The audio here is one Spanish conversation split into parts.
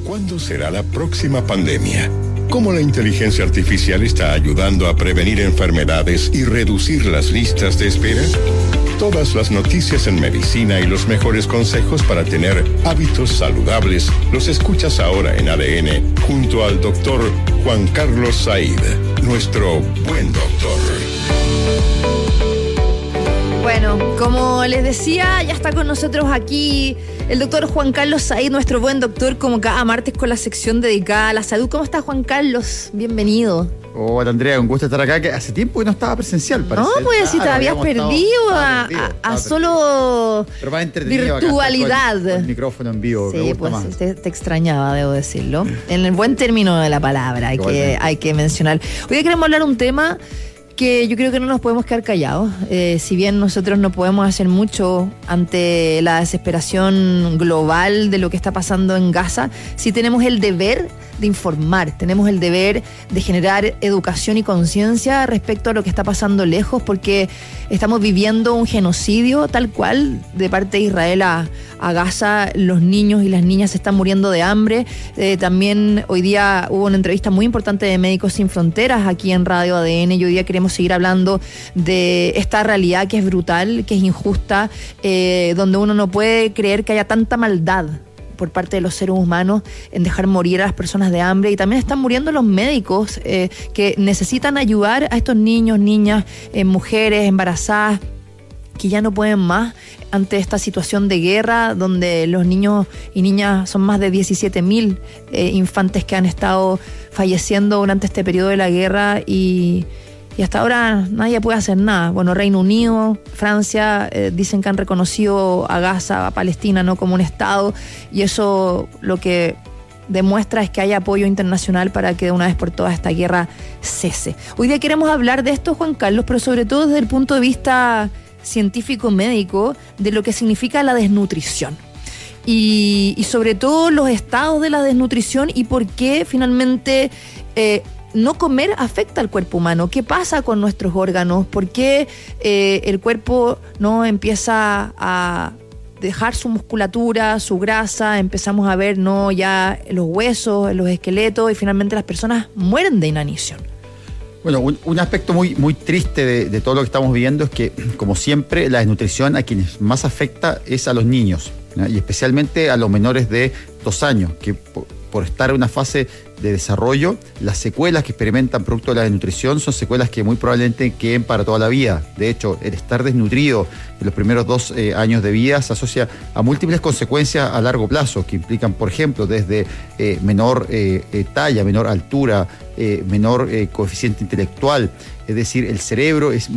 ¿Cuándo será la próxima pandemia? ¿Cómo la inteligencia artificial está ayudando a prevenir enfermedades y reducir las listas de espera? Todas las noticias en medicina y los mejores consejos para tener hábitos saludables los escuchas ahora en ADN junto al doctor Juan Carlos Said, nuestro buen doctor. Bueno, como les decía, ya está con nosotros aquí el doctor Juan Carlos Said, nuestro buen doctor, como cada martes con la sección dedicada a la salud. ¿Cómo estás, Juan Carlos? Bienvenido. Hola, Andrea, un gusto estar acá, que hace tiempo que no estaba presencial, parece. No, pues si te habías perdido a solo virtualidad. El micrófono en vivo, sí, me gusta pues más. Te extrañaba, debo decirlo. En el buen término de la palabra, hay que mencionar. Hoy día queremos hablar un tema que yo creo que no nos podemos quedar callados. Si bien nosotros no podemos hacer mucho ante la desesperación global de lo que está pasando en Gaza, sí tenemos el deber de informar, tenemos el deber de generar educación y conciencia respecto a lo que está pasando lejos, porque estamos viviendo un genocidio tal cual de parte de Israel a Gaza. Los niños y las niñas se están muriendo de hambre. También hoy día hubo una entrevista muy importante de Médicos Sin Fronteras aquí en Radio ADN, y hoy día queremos seguir hablando de esta realidad que es brutal, que es injusta, donde uno no puede creer que haya tanta maldad por parte de los seres humanos en dejar morir a las personas de hambre. Y también están muriendo los médicos que necesitan ayudar a estos niños, niñas, mujeres embarazadas que ya no pueden más ante esta situación de guerra, donde los niños y niñas son más de 17.000 infantes que han estado falleciendo durante este periodo de la guerra, y hasta ahora nadie puede hacer nada. Bueno, Reino Unido, Francia, dicen que han reconocido a Gaza, a Palestina, no como un estado, y eso lo que demuestra es que hay apoyo internacional para que de una vez por todas esta guerra cese. Hoy día queremos hablar de esto, Juan Carlos, pero sobre todo desde el punto de vista científico médico, de lo que significa la desnutrición. Y sobre todo los estados de la desnutrición y por qué finalmente no comer afecta al cuerpo humano. ¿Qué pasa con nuestros órganos? ¿Por qué el cuerpo no empieza a dejar su musculatura, su grasa? Empezamos a ver no ya los huesos, los esqueletos, y finalmente las personas mueren de inanición. Bueno, un aspecto muy, muy triste de todo lo que estamos viviendo es que, como siempre, la desnutrición a quienes más afecta es a los niños, ¿no? Y especialmente a los menores de 2 años, que por estar en una fase de desarrollo, las secuelas que experimentan producto de la desnutrición son secuelas que muy probablemente queden para toda la vida. De hecho, el estar desnutrido en los primeros 2 años de vida se asocia a múltiples consecuencias a largo plazo, que implican, por ejemplo, desde menor talla, menor altura, menor coeficiente intelectual. Es decir, el cerebro es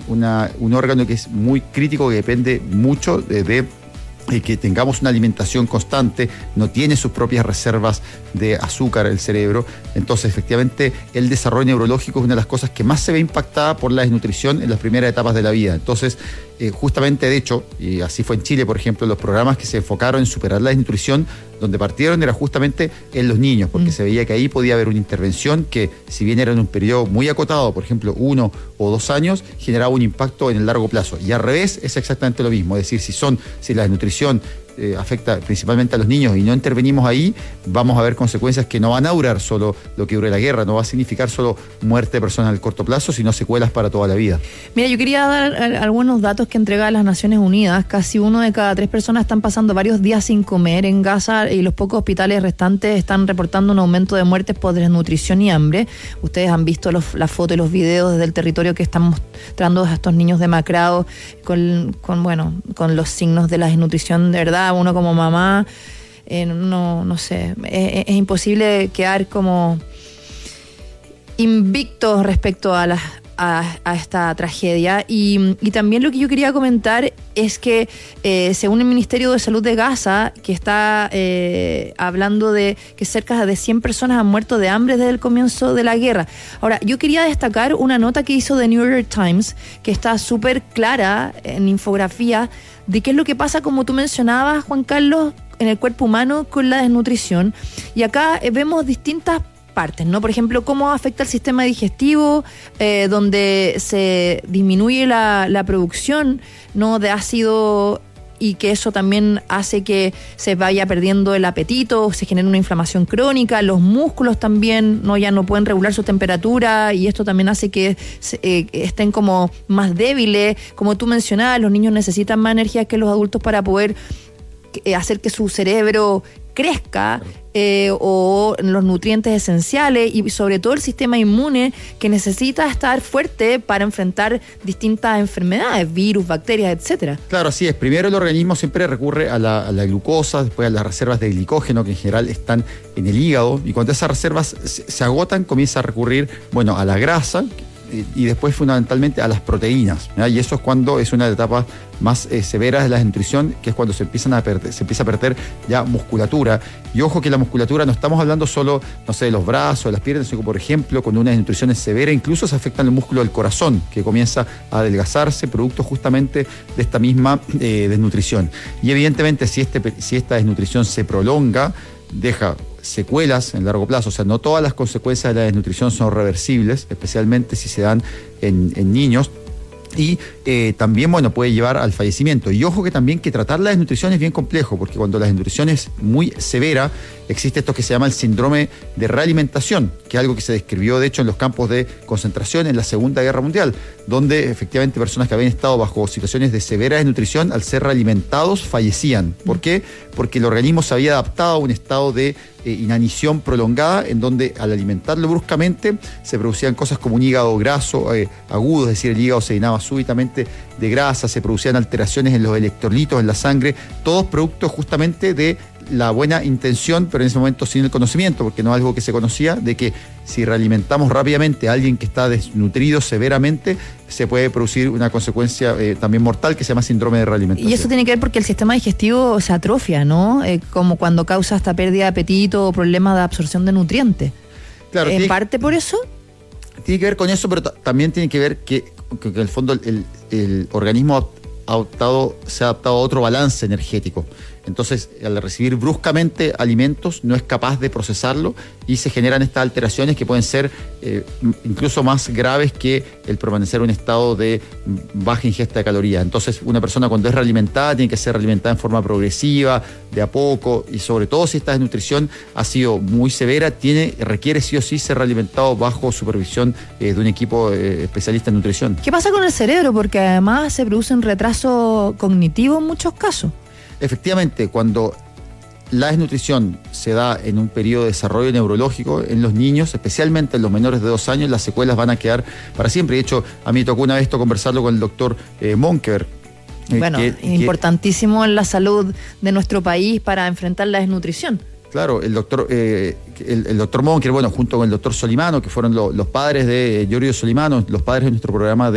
un órgano que es muy crítico, que depende mucho de que tengamos una alimentación constante. No tiene sus propias reservas de azúcar el cerebro. Entonces, efectivamente, el desarrollo neurológico es una de las cosas que más se ve impactada por la desnutrición en las primeras etapas de la vida. Entonces, justamente, de hecho, y así fue en Chile, por ejemplo, los programas que se enfocaron en superar la desnutrición, donde partieron era justamente en los niños, porque se veía que ahí podía haber una intervención que, si bien era en un periodo muy acotado, por ejemplo 1 o 2 años, generaba un impacto en el largo plazo. Y al revés es exactamente lo mismo. Es decir, si la desnutrición afecta principalmente a los niños y no intervenimos ahí, vamos a ver consecuencias que no van a durar solo lo que dure la guerra, no va a significar solo muerte de personas al corto plazo, sino secuelas para toda la vida. Mira, yo quería dar algunos datos que entrega las Naciones Unidas. Casi 1 de cada 3 personas están pasando varios días sin comer en Gaza, y los pocos hospitales restantes están reportando un aumento de muertes por desnutrición y hambre. Ustedes han visto las fotos y los videos desde el territorio que están mostrando a estos niños demacrados con los signos de la desnutrición. De verdad, uno como mamá, no sé, es imposible quedar como invicto respecto a esta tragedia. Y también lo que yo quería comentar es que según el Ministerio de Salud de Gaza, que está hablando de que cerca de 100 personas han muerto de hambre desde el comienzo de la guerra. Ahora, yo quería destacar una nota que hizo The New York Times, que está súper clara en infografía, de qué es lo que pasa, como tú mencionabas, Juan Carlos, en el cuerpo humano con la desnutrición. Y acá vemos distintas partes, ¿no? Por ejemplo, cómo afecta el sistema digestivo, donde se disminuye la producción, ¿no?, de ácido y que eso también hace que se vaya perdiendo el apetito, se genera una inflamación crónica, los músculos también ya no pueden regular su temperatura y esto también hace que estén como más débiles. Como tú mencionabas, los niños necesitan más energía que los adultos para poder hacer que su cerebro crezca, o los nutrientes esenciales y sobre todo el sistema inmune que necesita estar fuerte para enfrentar distintas enfermedades, virus, bacterias, etcétera. Claro, así es. Primero el organismo siempre recurre a la glucosa, después a las reservas de glicógeno que en general están en el hígado, y cuando esas reservas se agotan comienza a recurrir, a la grasa y después fundamentalmente a las proteínas, ¿ya? Y eso es cuando es una de las etapas más severas de la desnutrición, que es cuando se empieza a perder ya musculatura. Y ojo que la musculatura no estamos hablando solo, de los brazos, de las piernas, sino que, por ejemplo, cuando una desnutrición es severa, incluso se afecta el músculo del corazón, que comienza a adelgazarse, producto justamente de esta misma desnutrición. Y evidentemente si esta desnutrición se prolonga, deja secuelas en largo plazo. O sea, no todas las consecuencias de la desnutrición son reversibles, especialmente si se dan en niños. Y también, puede llevar al fallecimiento. Y ojo que también que tratar la desnutrición es bien complejo, porque cuando la desnutrición es muy severa, existe esto que se llama el síndrome de realimentación, que es algo que se describió, de hecho, en los campos de concentración en la Segunda Guerra Mundial, donde efectivamente personas que habían estado bajo situaciones de severa desnutrición, al ser realimentados, fallecían. ¿Por qué? Porque el organismo se había adaptado a un estado de inanición prolongada, en donde al alimentarlo bruscamente se producían cosas como un hígado graso agudo, es decir, el hígado se llenaba súbitamente de grasa, se producían alteraciones en los electrolitos en la sangre, todos productos justamente de la buena intención, pero en ese momento sin el conocimiento, porque no es algo que se conocía, de que si realimentamos rápidamente a alguien que está desnutrido severamente, se puede producir una consecuencia también mortal que se llama síndrome de realimentación. Y eso tiene que ver porque el sistema digestivo se atrofia, ¿no? Como cuando causa esta pérdida de apetito o problemas de absorción de nutrientes. Claro, ¿En parte por eso? Tiene que ver con eso, pero también tiene que ver que en el fondo el organismo se ha adaptado a otro balance energético. Entonces, al recibir bruscamente alimentos, no es capaz de procesarlo y se generan estas alteraciones que pueden ser incluso más graves que el permanecer en un estado de baja ingesta de calorías. Entonces, una persona cuando es realimentada tiene que ser realimentada en forma progresiva, de a poco, y sobre todo si esta desnutrición ha sido muy severa, requiere sí o sí ser realimentado bajo supervisión de un equipo especialista en nutrición. ¿Qué pasa con el cerebro? Porque además se produce un retraso cognitivo en muchos casos. Efectivamente, cuando la desnutrición se da en un periodo de desarrollo neurológico en los niños, especialmente en los menores de 2 años, las secuelas van a quedar para siempre. De hecho, a mí me tocó una vez conversarlo con el doctor Monkeberg. Importantísimo en la salud de nuestro país para enfrentar la desnutrición. Claro, el doctor Monker, junto con el doctor Solimano, que fueron los padres de Giorgio Solimano, los padres de nuestro programa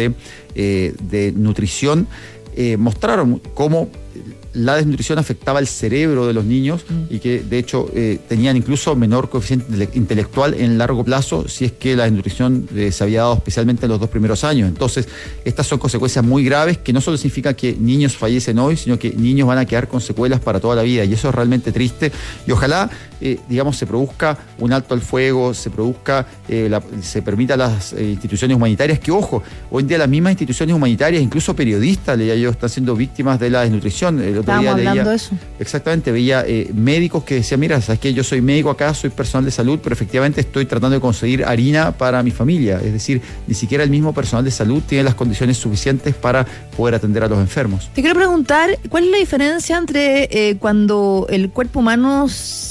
de nutrición, mostraron cómo la desnutrición afectaba el cerebro de los niños y que de hecho tenían incluso menor coeficiente intelectual en largo plazo si es que la desnutrición se había dado especialmente en los 2 primeros años. Entonces, estas son consecuencias muy graves que no solo significa que niños fallecen hoy, sino que niños van a quedar con secuelas para toda la vida, y eso es realmente triste. Y ojalá, se produzca un alto al fuego, se permita a las instituciones humanitarias, que ojo, hoy en día las mismas instituciones humanitarias, incluso periodistas, leía yo, están siendo víctimas de la desnutrición. Estábamos hablando de eso. Exactamente, veía médicos que decían, mira, sabes que yo soy médico acá, soy personal de salud, pero efectivamente estoy tratando de conseguir harina para mi familia. Es decir, ni siquiera el mismo personal de salud tiene las condiciones suficientes para poder atender a los enfermos. Te quiero preguntar, ¿cuál es la diferencia entre cuando el cuerpo humano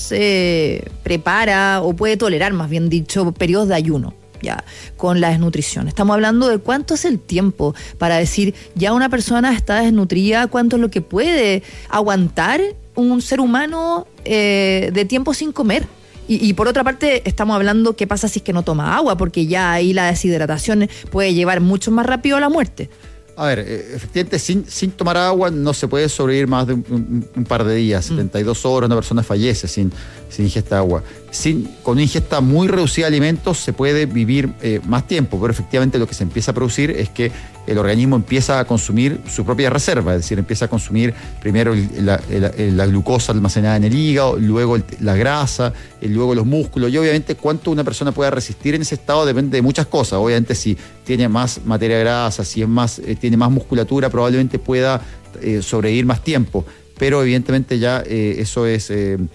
se prepara o puede tolerar, más bien dicho, periodos de ayuno? Ya, con la desnutrición. Estamos hablando de cuánto es el tiempo para decir, ya una persona está desnutrida, cuánto es lo que puede aguantar un ser humano de tiempo sin comer. Y por otra parte, estamos hablando qué pasa si es que no toma agua, porque ya ahí la deshidratación puede llevar mucho más rápido a la muerte. A ver, efectivamente, sin tomar agua no se puede sobrevivir más de un par de días. 72 horas una persona fallece sin ingesta de agua. Con una ingesta muy reducida de alimentos se puede vivir más tiempo, pero efectivamente lo que se empieza a producir es que el organismo empieza a consumir su propia reserva, es decir, empieza a consumir primero la glucosa almacenada en el hígado, luego la grasa, luego los músculos, y obviamente cuánto una persona pueda resistir en ese estado depende de muchas cosas. Obviamente si tiene más materia grasa, si tiene más musculatura, probablemente pueda sobrevivir más tiempo, pero evidentemente ya eso es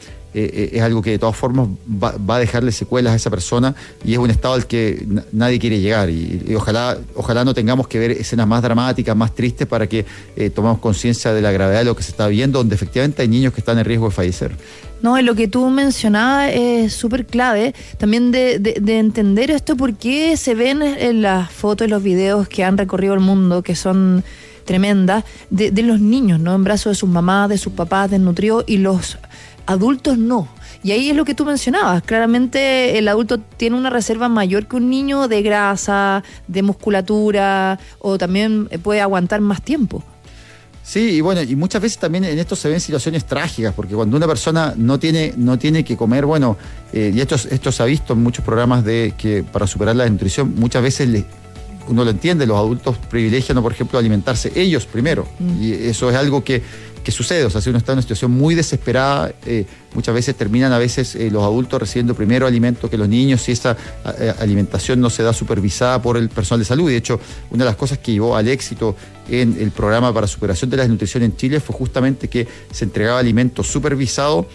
algo que de todas formas va a dejarle secuelas a esa persona, y es un estado al que nadie quiere llegar, y ojalá no tengamos que ver escenas más dramáticas, más tristes, para que tomemos conciencia de la gravedad de lo que se está viendo, donde efectivamente hay niños que están en riesgo de fallecer. No, lo que tú mencionabas es súper clave, también de entender esto, porque se ven en las fotos y los videos que han recorrido el mundo, que son tremendas, de los niños, ¿no? En brazos de sus mamás, de sus papás, desnutridos, y los adultos no. Y ahí es lo que tú mencionabas. Claramente el adulto tiene una reserva mayor que un niño de grasa, de musculatura, o también puede aguantar más tiempo. Sí, y bueno, y muchas veces también en esto se ven situaciones trágicas, porque cuando una persona no tiene que comer, bueno, y esto se ha visto en muchos programas que para superar la desnutrición, muchas veces uno lo entiende, los adultos privilegian, por ejemplo, alimentarse ellos primero, y eso es algo que sucede. O sea, si uno está en una situación muy desesperada, muchas veces terminan los adultos recibiendo primero alimento que los niños, si esa alimentación no se da supervisada por el personal de salud. Y de hecho, una de las cosas que llevó al éxito en el programa para superación de la desnutrición en Chile fue justamente que se entregaba alimento supervisado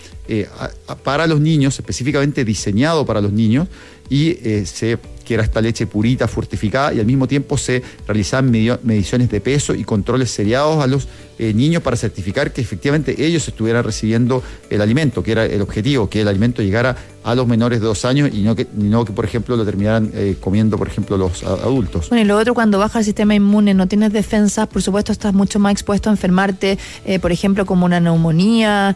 para los niños, específicamente diseñado para los niños, y que era esta leche purita, fortificada, y al mismo tiempo se realizaban mediciones de peso y controles seriados a los niños para certificar que efectivamente ellos estuvieran recibiendo el alimento, que era el objetivo, que el alimento llegara a los menores de 2 años y no que por ejemplo, lo terminaran comiendo, por ejemplo, los adultos. Bueno, y lo otro, cuando baja el sistema inmune, no tienes defensas, por supuesto estás mucho más expuesto a enfermarte, por ejemplo, como una neumonía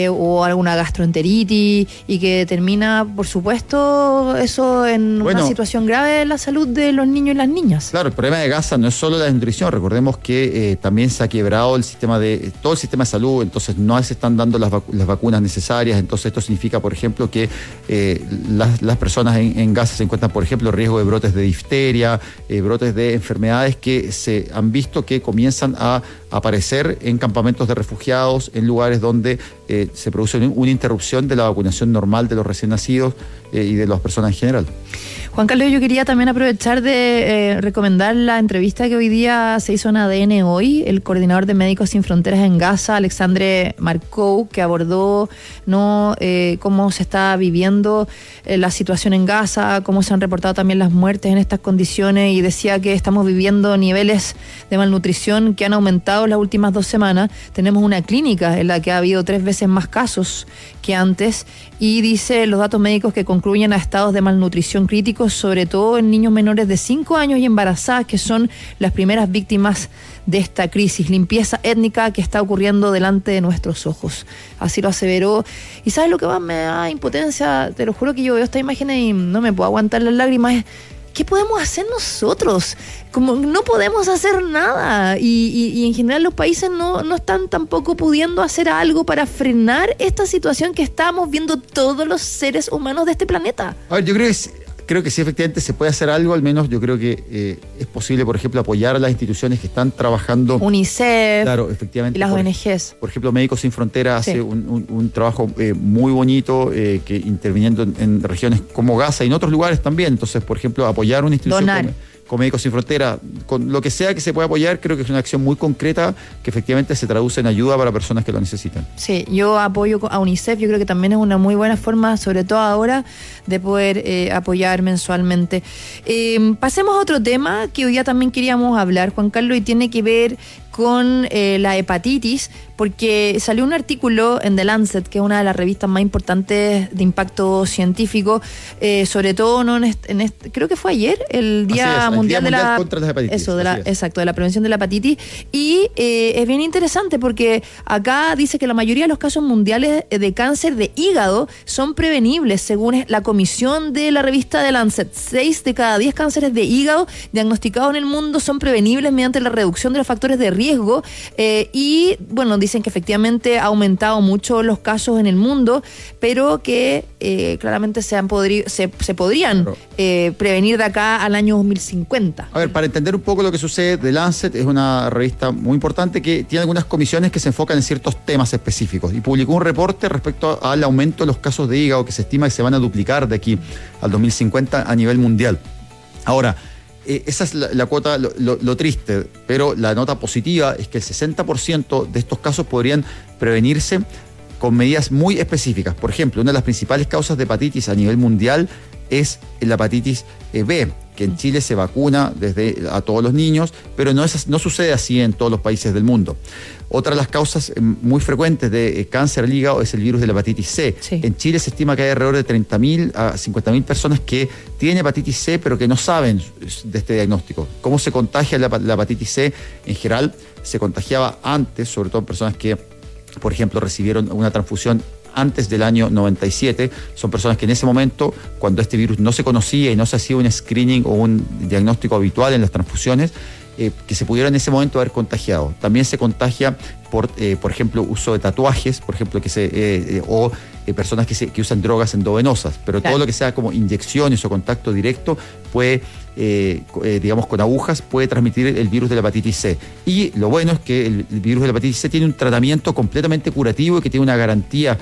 o alguna gastroenteritis, y que termina, por supuesto, eso en una situación grave de la salud de los niños y las niñas. Claro, el problema de Gaza no es solo la desnutrición. Recordemos que también se ha quebrado todo el sistema de salud, entonces no se están dando las vacunas necesarias. Entonces esto significa, por ejemplo, que las personas en Gaza se encuentran, por ejemplo, en riesgo de brotes de difteria, brotes de enfermedades que se han visto que comienzan a aparecer en campamentos de refugiados, en lugares donde se produce una interrupción de la vacunación normal de los recién nacidos y de las personas en general. Juan Carlos, yo quería también aprovechar de recomendar la entrevista que hoy día se hizo en ADN Hoy, el coordinador de Médicos Sin Fronteras en Gaza, Alexandre Marcou, que abordó cómo se está viviendo la situación en Gaza, cómo se han reportado también las muertes en estas condiciones, y decía que estamos viviendo niveles de malnutrición que han aumentado las últimas 2 semanas. Tenemos una clínica en la que ha habido 3 veces más casos que antes, y dice los datos médicos que concluyen a estados de malnutrición críticos, sobre todo en niños menores de 5 años y embarazadas, que son las primeras víctimas de esta crisis, limpieza étnica que está ocurriendo delante de nuestros ojos. Así lo aseveró. Y ¿sabes lo que más me da impotencia? Te lo juro que yo veo esta imagen y no me puedo aguantar las lágrimas. ¿Qué podemos hacer nosotros? Como no podemos hacer nada, y en general los países no están tampoco pudiendo hacer algo para frenar esta situación que estamos viendo todos los seres humanos de este planeta. A ver, yo creo que sí, efectivamente se puede hacer algo. Al menos yo creo que es posible, por ejemplo, apoyar a las instituciones que están trabajando. UNICEF, claro, efectivamente, y las ONGs. Por ejemplo, Médicos Sin Fronteras hace un trabajo muy bonito, que interviniendo en regiones como Gaza y en otros lugares también. Entonces, por ejemplo, apoyar una institución con Médicos Sin Fronteras, con lo que sea que se pueda apoyar, creo que es una acción muy concreta que efectivamente se traduce en ayuda para personas que lo necesitan. Sí, yo apoyo a UNICEF. Yo creo que también es una muy buena forma, sobre todo ahora, de poder apoyar mensualmente. Pasemos a otro tema que hoy día también queríamos hablar, Juan Carlos, y tiene que ver con la hepatitis, porque salió un artículo en The Lancet, que es una de las revistas más importantes de impacto científico, sobre todo creo que fue ayer, el Día Mundial contra las hepatitis. Eso, de la prevención de la hepatitis, y es bien interesante porque acá dice que la mayoría de los casos mundiales de cáncer de hígado son prevenibles, según la comisión de la revista The Lancet. 6 de cada 10 cánceres de hígado diagnosticados en el mundo son prevenibles mediante la reducción de los factores de riesgo riesgo. Y bueno, dicen que efectivamente ha aumentado mucho los casos en el mundo, pero que claramente se podrían prevenir de acá al año 2050. A ver, para entender un poco lo que sucede, The Lancet es una revista muy importante que tiene algunas comisiones que se enfocan en ciertos temas específicos y publicó un reporte respecto al aumento de los casos de hígado que se estima que se van a duplicar de aquí al 2050 a nivel mundial. Ahora, esa es la cuota, lo triste, pero la nota positiva es que el 60% de estos casos podrían prevenirse con medidas muy específicas. Por ejemplo, una de las principales causas de hepatitis a nivel mundial es la hepatitis B, que en Chile se vacuna a todos los niños, pero no sucede así en todos los países del mundo. Otra de las causas muy frecuentes de cáncer al hígado es el virus de la hepatitis C. Sí. En Chile se estima que hay alrededor de 30.000 a 50.000 personas que tienen hepatitis C, pero que no saben de este diagnóstico. ¿Cómo se contagia la hepatitis C? En general, se contagiaba antes, sobre todo en personas que, por ejemplo, recibieron una transfusión antes del año 97, son personas que en ese momento, cuando este virus no se conocía y no se hacía un screening o un diagnóstico habitual en las transfusiones, que se pudieron en ese momento haber contagiado. También se contagia por ejemplo, uso de tatuajes, por ejemplo, o personas que usan drogas endovenosas, pero claro, todo lo que sea como inyecciones o contacto directo puede, digamos, con agujas, puede transmitir el virus de la hepatitis C. Y lo bueno es que el virus de la hepatitis C tiene un tratamiento completamente curativo y que tiene una garantía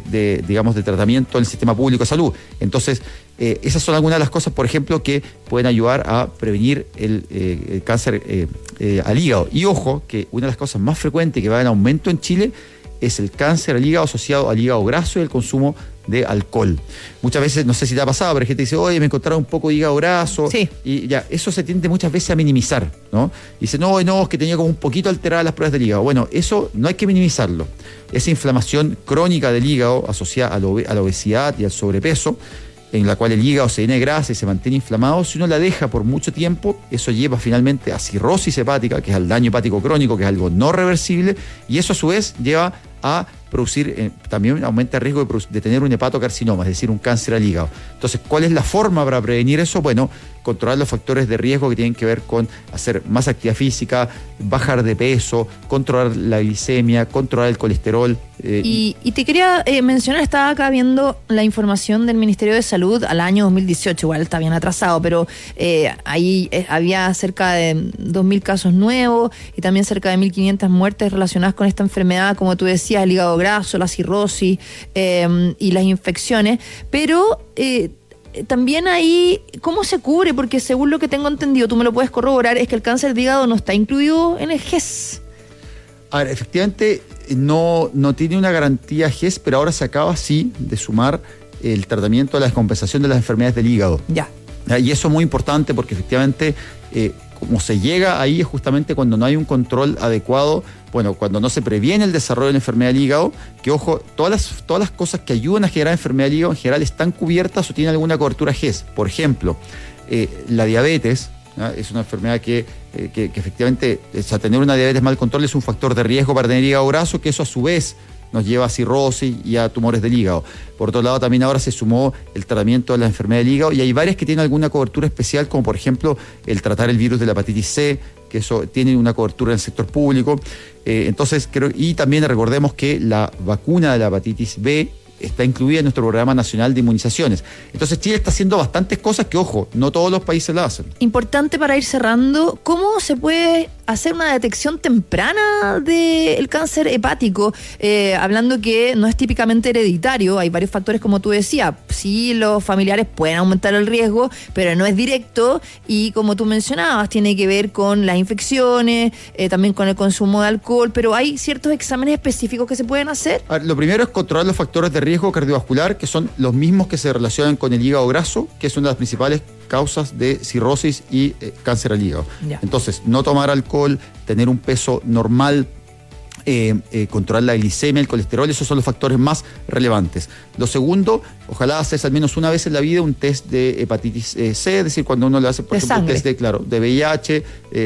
de tratamiento en el sistema público de salud. Entonces, esas son algunas de las cosas, por ejemplo, que pueden ayudar a prevenir el cáncer al hígado. Y ojo, que una de las cosas más frecuentes que va en aumento en Chile es el cáncer al hígado asociado al hígado graso y el consumo de alcohol. Muchas veces, no sé si te ha pasado, pero hay gente que dice, oye, me encontraron un poco de hígado graso. Sí. Y ya, eso se tiende muchas veces a minimizar, ¿no? Y dice, no, es que tenía como un poquito alteradas las pruebas del hígado. Bueno, eso no hay que minimizarlo. Esa inflamación crónica del hígado asociada a la obesidad y al sobrepeso, en la cual el hígado se llena de grasa y se mantiene inflamado, si uno la deja por mucho tiempo, eso lleva finalmente a cirrosis hepática, que es al daño hepático crónico, que es algo no reversible, y eso a su vez lleva a producir, también aumenta el riesgo de tener un hepatocarcinoma, es decir, un cáncer al hígado. Entonces, ¿cuál es la forma para prevenir eso? Bueno, controlar los factores de riesgo que tienen que ver con hacer más actividad física, bajar de peso, controlar la glicemia, controlar el colesterol. Y te quería mencionar, estaba acá viendo la información del Ministerio de Salud al año 2018, igual está bien atrasado, pero ahí había cerca de 2.000 casos nuevos y también cerca de 1.500 muertes relacionadas con esta enfermedad, como tú decías, el hígado graso, la cirrosis y las infecciones, pero también ahí, ¿cómo se cubre? Porque según lo que tengo entendido, tú me lo puedes corroborar, es que el cáncer de hígado no está incluido en el GES. A ver, efectivamente no tiene una garantía GES, pero ahora se acaba sí de sumar el tratamiento de la descompensación de las enfermedades del hígado. Ya. Y eso es muy importante porque efectivamente como se llega ahí es justamente cuando no hay un control adecuado, bueno, cuando no se previene el desarrollo de la enfermedad del hígado, que ojo, todas las cosas que ayudan a generar enfermedad del hígado en general están cubiertas o tienen alguna cobertura GES. Por ejemplo, la diabetes, ¿no? Es una enfermedad que efectivamente, tener una diabetes mal control es un factor de riesgo para tener hígado graso, que eso a su vez nos lleva a cirrosis y a tumores del hígado. Por otro lado, también ahora se sumó el tratamiento de la enfermedad del hígado y hay varias que tienen alguna cobertura especial, como por ejemplo el tratar el virus de la hepatitis C, que eso tiene una cobertura en el sector público. Entonces, y también recordemos que la vacuna de la hepatitis B está incluida en nuestro programa nacional de inmunizaciones. Entonces Chile está haciendo bastantes cosas que, ojo, no todos los países la hacen. Importante para ir cerrando, ¿cómo se puede hacer una detección temprana del cáncer hepático? Hablando que no es típicamente hereditario, hay varios factores como tú decías, sí, los familiares pueden aumentar el riesgo, pero no es directo y como tú mencionabas, tiene que ver con las infecciones, también con el consumo de alcohol, pero hay ciertos exámenes específicos que se pueden hacer. A ver, lo primero es controlar los factores de riesgo cardiovascular, que son los mismos que se relacionan con el hígado graso, que es una de las principales causas de cirrosis y cáncer al hígado. Ya. Entonces, no tomar alcohol, tener un peso normal, controlar la glicemia, el colesterol, esos son los factores más relevantes. Lo segundo, ojalá hacerse al menos una vez en la vida un test de hepatitis C, es decir, cuando uno le hace, por ejemplo, un test de VIH,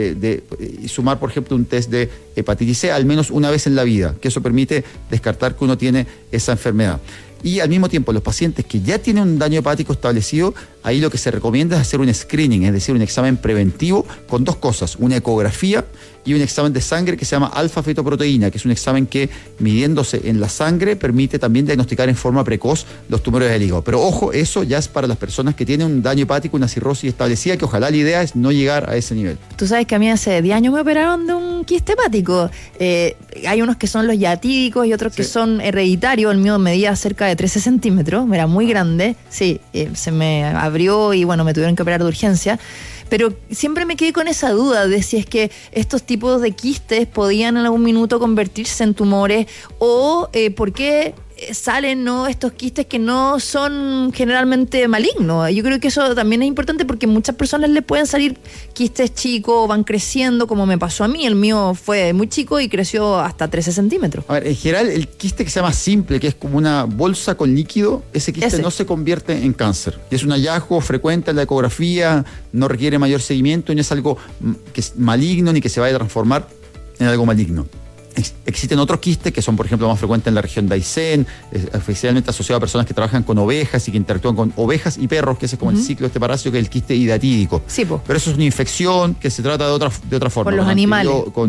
y sumar, por ejemplo, un test de hepatitis C al menos una vez en la vida, que eso permite descartar que uno tiene esa enfermedad. Y al mismo tiempo, los pacientes que ya tienen un daño hepático establecido, ahí lo que se recomienda es hacer un screening, es decir, un examen preventivo con dos cosas, una ecografía y un examen de sangre que se llama alfa-fetoproteína, que es un examen que, midiéndose en la sangre, permite también diagnosticar en forma precoz los tumores del hígado. Pero ojo, eso ya es para las personas que tienen un daño hepático, una cirrosis establecida, que ojalá la idea es no llegar a ese nivel. Tú sabes que a mí hace 10 años me operaron de un quiste hepático. Hay unos que son los ya típicos y otros que son hereditarios. El mío medía cerca de 13 centímetros, era muy grande. Sí, se me abrió y bueno, me tuvieron que operar de urgencia. Pero siempre me quedé con esa duda de si es que estos tipos de quistes podían en algún minuto convertirse en tumores o por qué salen, ¿no?, estos quistes que no son generalmente malignos. Yo creo que eso también es importante porque muchas personas le pueden salir quistes chicos, van creciendo, como me pasó a mí. El mío fue muy chico y creció hasta 13 centímetros. A ver, en general, el quiste que se llama simple, que es como una bolsa con líquido, ese quiste no se convierte en cáncer. Y es un hallazgo frecuente en la ecografía, no requiere mayor seguimiento y no es algo que es maligno ni que se vaya a transformar en algo maligno. Existen otros quistes que son, por ejemplo, más frecuentes en la región de Aysén, especialmente asociados a personas que trabajan con ovejas y que interactúan con ovejas y perros, que ese es como el ciclo de este parásito, que es el quiste hidatídico. Sí, pero eso es una infección que se trata de otra forma. Con los animales.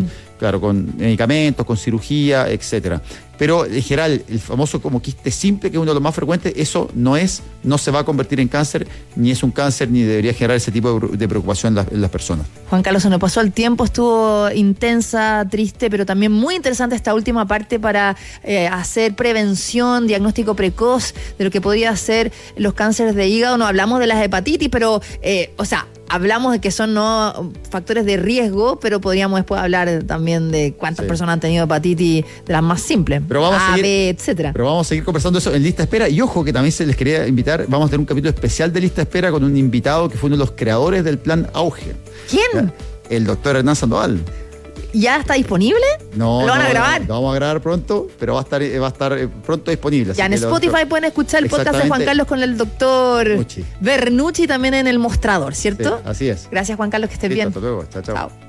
Con medicamentos, con cirugía, etcétera. Pero en general, el famoso como quiste simple, que es uno de los más frecuentes, eso no se va a convertir en cáncer, ni es un cáncer, ni debería generar ese tipo de preocupación en las personas. Juan Carlos, se nos pasó el tiempo, estuvo intensa, triste, pero también muy interesante esta última parte para hacer prevención, diagnóstico precoz de lo que podría ser los cánceres de hígado. No hablamos de las hepatitis, pero, hablamos de que son no factores de riesgo, pero podríamos después hablar también de cuántas personas han tenido hepatitis de las más simples, pero vamos a seguir, B, etcétera. Pero vamos a seguir conversando eso en lista de espera. Y ojo, que también se les quería invitar, vamos a tener un capítulo especial de lista de espera con un invitado que fue uno de los creadores del plan Auge. ¿Quién? ¿Ya? El doctor Hernán Sandoval. ¿Ya está disponible? No. ¿Lo van a grabar? Lo vamos a grabar pronto, pero va a estar pronto disponible. Ya en Spotify pueden escuchar el podcast de Juan Carlos con el doctor Bernucci, también en El Mostrador, ¿cierto? Sí, así es. Gracias, Juan Carlos, que estés bien. Hasta luego. Chao.